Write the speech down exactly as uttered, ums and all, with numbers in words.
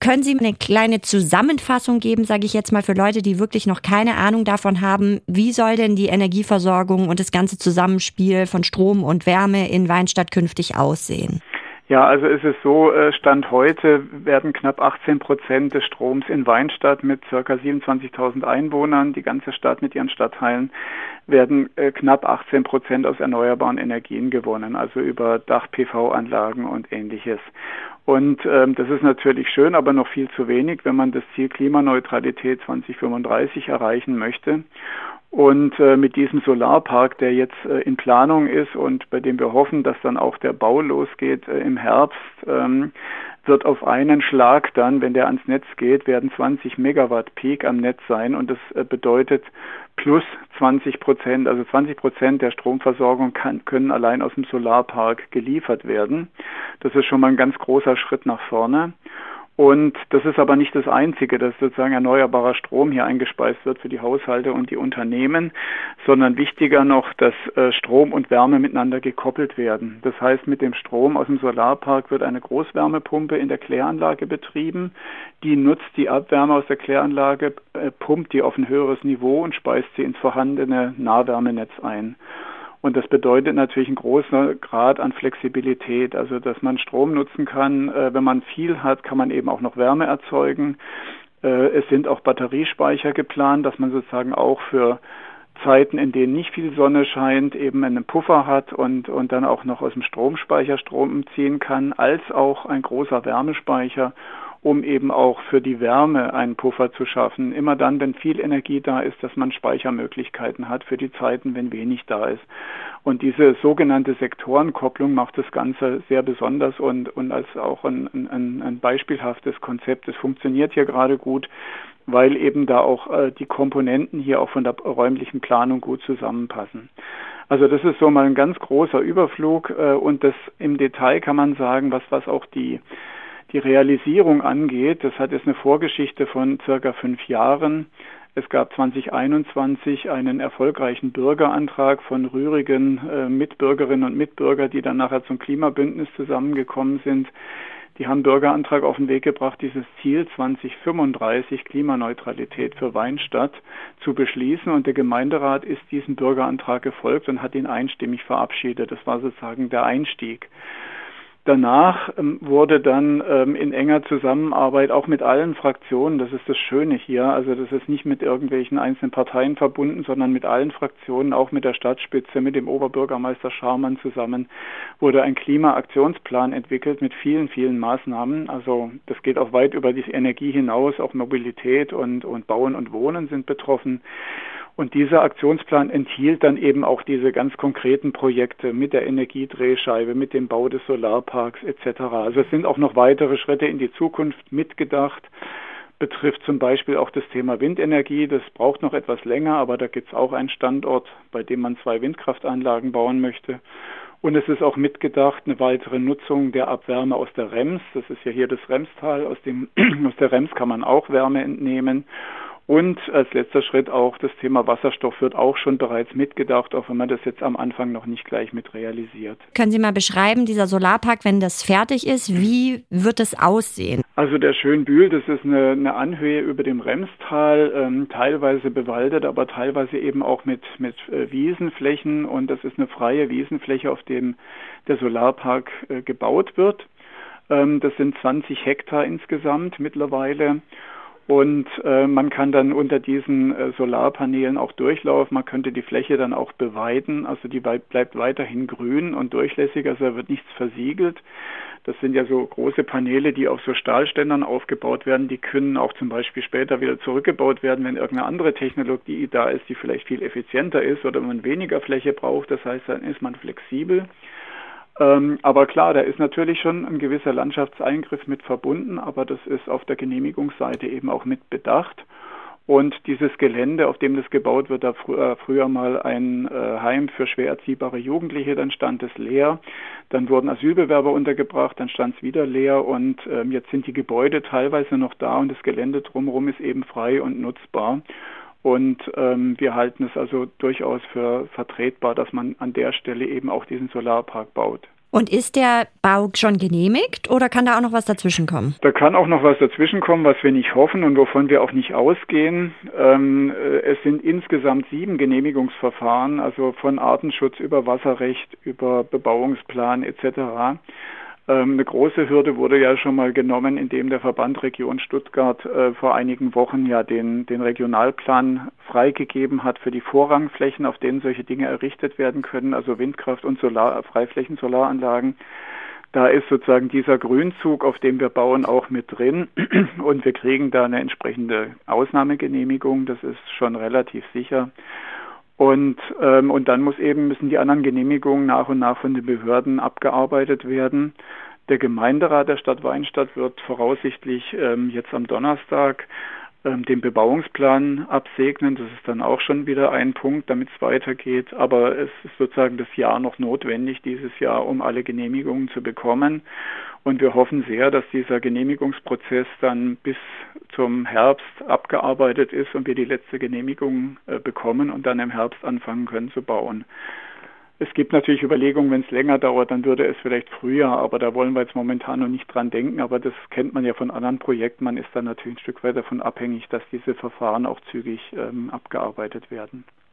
Können Sie eine kleine Zusammenfassung geben, sage ich jetzt mal, für Leute, die wirklich noch keine Ahnung davon haben, wie soll denn die Energieversorgung und das ganze Zusammenspiel von Strom und Wärme in Weinstadt künftig aussehen? Ja, also ist es so, Stand heute werden knapp achtzehn Prozent des Stroms in Weinstadt mit ca. siebenundzwanzigtausend Einwohnern, die ganze Stadt mit ihren Stadtteilen, werden knapp achtzehn Prozent aus erneuerbaren Energien gewonnen, also über Dach-P V-Anlagen und Ähnliches. Und ähm, das ist natürlich schön, aber noch viel zu wenig, wenn man das Ziel Klimaneutralität zwanzig fünfunddreißig erreichen möchte. Und äh, mit diesem Solarpark, der jetzt äh, in Planung ist und bei dem wir hoffen, dass dann auch der Bau losgeht äh, im Herbst, ähm, wird auf einen Schlag dann, wenn der ans Netz geht, werden zwanzig Megawatt Peak am Netz sein und das äh, bedeutet plus zwanzig Prozent, also zwanzig Prozent der Stromversorgung kann, können allein aus dem Solarpark geliefert werden. Das ist schon mal ein ganz großer Schritt nach vorne. Und das ist aber nicht das Einzige, dass sozusagen erneuerbarer Strom hier eingespeist wird für die Haushalte und die Unternehmen, sondern wichtiger noch, dass äh, Strom und Wärme miteinander gekoppelt werden. Das heißt, mit dem Strom aus dem Solarpark wird eine Großwärmepumpe in der Kläranlage betrieben. Die nutzt die Abwärme aus der Kläranlage, äh, pumpt die auf ein höheres Niveau und speist sie ins vorhandene Nahwärmenetz ein. Und das bedeutet natürlich einen großen Grad an Flexibilität, also dass man Strom nutzen kann. Äh, wenn man viel hat, kann man eben auch noch Wärme erzeugen. Äh, es sind auch Batteriespeicher geplant, dass man sozusagen auch für Zeiten, in denen nicht viel Sonne scheint, eben einen Puffer hat und, und dann auch noch aus dem Stromspeicher Strom ziehen kann, als auch ein großer Wärmespeicher, um eben auch für die Wärme einen Puffer zu schaffen. Immer dann, wenn viel Energie da ist, dass man Speichermöglichkeiten hat für die Zeiten, wenn wenig da ist. Und diese sogenannte Sektorenkopplung macht das Ganze sehr besonders und, und als auch ein, ein, ein beispielhaftes Konzept. Es funktioniert hier gerade gut, weil eben da auch äh, die Komponenten hier auch von der räumlichen Planung gut zusammenpassen. Also das ist so mal ein ganz großer Überflug äh, und das im Detail kann man sagen, was, was auch die Die Realisierung angeht, das hat jetzt eine Vorgeschichte von circa fünf Jahren. Es gab zwanzig einundzwanzig einen erfolgreichen Bürgerantrag von rührigen äh, Mitbürgerinnen und Mitbürgern, die dann nachher zum Klimabündnis zusammengekommen sind. Die haben einen Bürgerantrag auf den Weg gebracht, dieses Ziel zwanzig fünfunddreißig Klimaneutralität für Weinstadt zu beschließen. Und der Gemeinderat ist diesem Bürgerantrag gefolgt und hat ihn einstimmig verabschiedet. Das war sozusagen der Einstieg. Danach ähm, wurde dann ähm, in enger Zusammenarbeit auch mit allen Fraktionen, das ist das Schöne hier, also das ist nicht mit irgendwelchen einzelnen Parteien verbunden, sondern mit allen Fraktionen, auch mit der Stadtspitze, mit dem Oberbürgermeister Scharmann zusammen, wurde ein Klimaaktionsplan entwickelt mit vielen, vielen Maßnahmen. Also das geht auch weit über die Energie hinaus, auch Mobilität und, und Bauen und Wohnen sind betroffen. Und dieser Aktionsplan enthielt dann eben auch diese ganz konkreten Projekte mit der Energiedrehscheibe, mit dem Bau des Solarparks et cetera. Also es sind auch noch weitere Schritte in die Zukunft mitgedacht. Betrifft zum Beispiel auch das Thema Windenergie. Das braucht noch etwas länger, aber da gibt es auch einen Standort, bei dem man zwei Windkraftanlagen bauen möchte. Und es ist auch mitgedacht eine weitere Nutzung der Abwärme aus der Rems. Das ist ja hier das Remstal. Aus dem, aus der Rems kann man auch Wärme entnehmen. Und als letzter Schritt auch das Thema Wasserstoff wird auch schon bereits mitgedacht, auch wenn man das jetzt am Anfang noch nicht gleich mit realisiert. Können Sie mal beschreiben, dieser Solarpark, wenn das fertig ist, wie wird es aussehen? Also der Schönbühl, das ist eine, eine Anhöhe über dem Remstal, ähm, teilweise bewaldet, aber teilweise eben auch mit, mit äh, Wiesenflächen. Und das ist eine freie Wiesenfläche, auf dem der Solarpark äh, gebaut wird. Ähm, das sind zwanzig Hektar insgesamt mittlerweile. Und äh, man kann dann unter diesen äh, Solarpanelen auch durchlaufen. Man könnte die Fläche dann auch beweiden. Also die bleibt weiterhin grün und durchlässig. Also da wird nichts versiegelt. Das sind ja so große Paneele, die auf so Stahlständern aufgebaut werden. Die können auch zum Beispiel später wieder zurückgebaut werden, wenn irgendeine andere Technologie da ist, die vielleicht viel effizienter ist oder man weniger Fläche braucht. Das heißt, dann ist man flexibel. Ähm, aber klar, da ist natürlich schon ein gewisser Landschaftseingriff mit verbunden, aber das ist auf der Genehmigungsseite eben auch mit bedacht. Und dieses Gelände, auf dem das gebaut wird, da fr- äh, früher mal ein äh, Heim für schwer erziehbare Jugendliche, dann stand es leer. Dann wurden Asylbewerber untergebracht, dann stand es wieder leer und ähm, jetzt sind die Gebäude teilweise noch da und das Gelände drumherum ist eben frei und nutzbar. Und ähm, wir halten es also durchaus für vertretbar, dass man an der Stelle eben auch diesen Solarpark baut. Und ist der Bau schon genehmigt oder kann da auch noch was dazwischen kommen? Da kann auch noch was dazwischen kommen, was wir nicht hoffen und wovon wir auch nicht ausgehen. Ähm, es sind insgesamt sieben Genehmigungsverfahren, also von Artenschutz über Wasserrecht, über Bebauungsplan et cetera. Ähm, eine große Hürde wurde ja schon mal genommen, indem der Verband Region Stuttgart äh, vor einigen Wochen ja den, den Regionalplan freigegeben hat für die Vorrangflächen, auf denen solche Dinge errichtet werden können, also Windkraft und Solar, Freiflächen, Solaranlagen. Da ist sozusagen dieser Grünzug, auf dem wir bauen, auch mit drin und wir kriegen da eine entsprechende Ausnahmegenehmigung, das ist schon relativ sicher. Und, ähm, und dann muss eben, müssen die anderen Genehmigungen nach und nach von den Behörden abgearbeitet werden. Der Gemeinderat der Stadt Weinstadt wird voraussichtlich ähm, jetzt am Donnerstag ähm, den Bebauungsplan absegnen. Das ist dann auch schon wieder ein Punkt, damit es weitergeht. Aber es ist sozusagen das Jahr noch notwendig, dieses Jahr, um alle Genehmigungen zu bekommen. Und wir hoffen sehr, dass dieser Genehmigungsprozess dann bis zum Herbst abgearbeitet ist und wir die letzte Genehmigung äh, bekommen und dann im Herbst anfangen können zu bauen. Es gibt natürlich Überlegungen, wenn es länger dauert, dann würde es vielleicht früher, aber da wollen wir jetzt momentan noch nicht dran denken. Aber das kennt man ja von anderen Projekten. Man ist dann natürlich ein Stück weit davon abhängig, dass diese Verfahren auch zügig ähm, abgearbeitet werden.